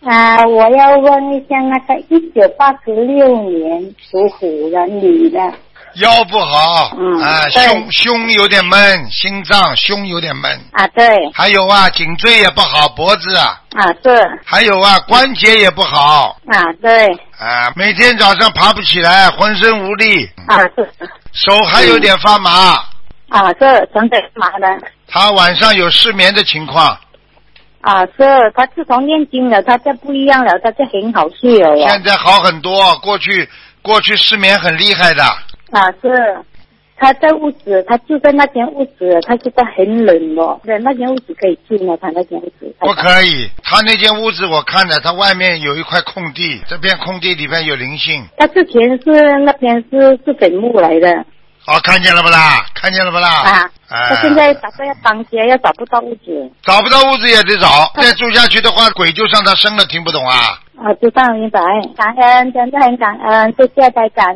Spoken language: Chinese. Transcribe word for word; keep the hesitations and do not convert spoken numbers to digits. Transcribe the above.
啊，我要问一下那个一九八六年属虎的女的。 腰不好， 嗯， 啊，胸胸有点闷，心脏胸有点闷。 啊，对。 还有啊，颈椎也不好，脖子啊。 啊，是。 还有啊，关节也不好。 啊，对。 啊，每天早上爬不起来，浑身无力。 啊，是。 手还有点发麻。 嗯、啊，是，整点麻的。 他晚上有失眠的情况。 啊，是，他自从念经了，他就不一样了，他就很好睡了。 现在好很多，过去过去失眠很厉害的。 啊，是，他在屋子，他住在那间屋子，他现在很冷哦。对，那间屋子可以住吗？他那间屋子？ 不可以，他那间屋子我看了，他外面有一块空地，这片空地里面有灵性。 他之前是那边是是坟墓来的。 哦，看见了不啦？看见了不啦？ 啊， 哎、 他现在打算要搬家，要找不到屋子。 找不到屋子也得找，再住下去的话，鬼就上他身了，听不懂啊？ 啊，知道明白，感恩，真的很感恩，谢谢台长。